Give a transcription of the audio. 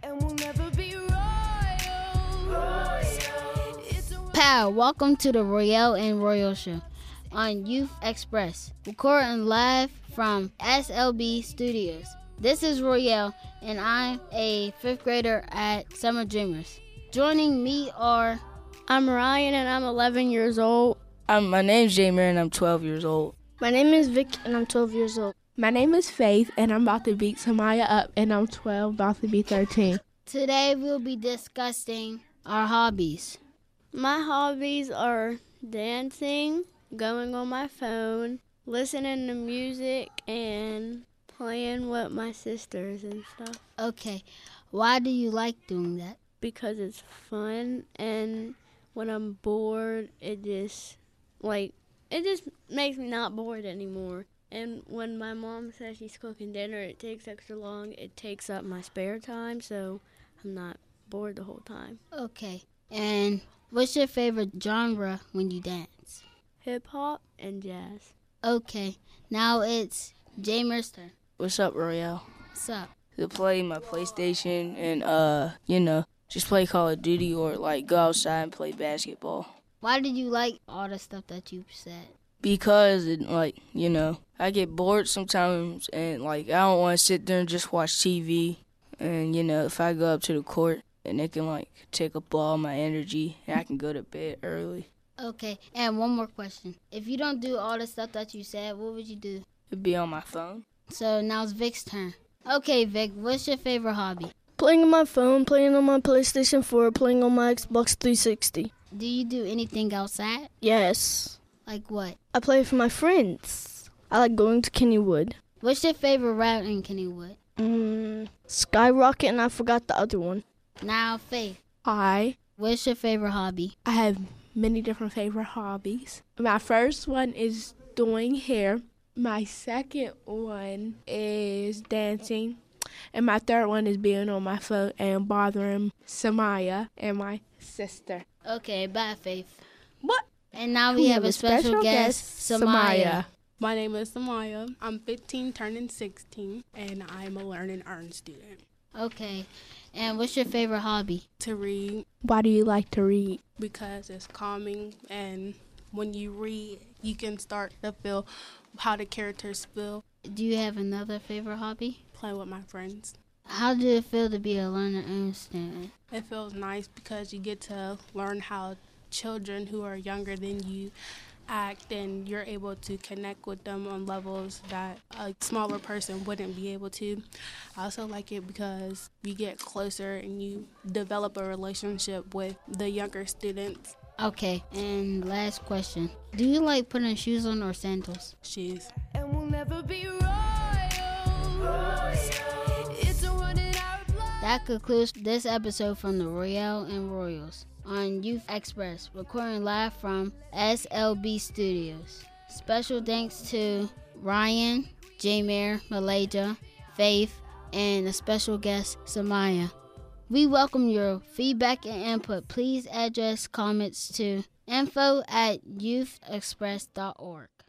and we'll never be royals. Pow, welcome to the Royale and Royal Show on Youth Express, recording live from SLB Studios. This is Royale, and I'm a 5th grader at Summer Dreamers. Joining me are... I'm Ryan, and I'm 11 years old. My name's Jamer, and I'm 12 years old. My name is Vic, and I'm 12 years old. My name is Faith, and I'm about to beat Samaya up, and I'm 12, about to be 13. Today we'll be discussing our hobbies. My hobbies are dancing, going on my phone, listening to music, and playing with my sisters and stuff. Okay, why do you like doing that? Because it's fun, and when I'm bored, it just makes me not bored anymore. And when my mom says she's cooking dinner, it takes extra long. It takes up my spare time, so I'm not bored the whole time. Okay, and what's your favorite genre when you dance? Hip-hop and jazz. Okay, now it's Jamer's turn. What's up, Royale? What's up? To play my PlayStation and, just play Call of Duty or, go outside and play basketball. Why did you like all the stuff that you said? Because, I get bored sometimes and, I don't want to sit there and just watch TV. And, if I go up to the court and it can, take up all my energy and I can go to bed early. Okay, and one more question. If you don't do all the stuff that you said, what would you do? It'd be on my phone. So now it's Vic's turn. Okay, Vic, what's your favorite hobby? Playing on my phone, playing on my PlayStation 4, playing on my Xbox 360. Do you do anything outside? Yes. Like what? I play with my friends. I like going to Kennywood. What's your favorite route in Kennywood? Skyrocket, and I forgot the other one. Now, Faith. Hi. What's your favorite hobby? I have many different favorite hobbies. My first one is doing hair. My second one is dancing. And my third one is being on my phone and bothering Samaya and my sister. Okay, bye, Faith. What? And now we have a special guest, Samaya. My name is Samaya. I'm 15, turning 16, and I'm a Learn and Earn student. Okay, and what's your favorite hobby? To read. Why do you like to read? Because it's calming, and when you read, you can start to feel how the characters feel. Do you have another favorite hobby? Play with my friends. How does it feel to be a Learn and Earn student? It feels nice because you get to learn how children who are younger than you act, and you're able to connect with them on levels that a smaller person wouldn't be able to. I also like it because you get closer and you develop a relationship with the younger students. Okay, and last question. Do you like putting shoes on or sandals? Shoes. And we'll never be royals. It's a run in our blood. That concludes this episode from the Royale and Royals on Youth Express, recording live from SLB Studios. Special thanks to Ryan, Jamer, Malaysia, Faith, and a special guest, Samaya. We welcome your feedback and input. Please address comments to info@youthexpress.org.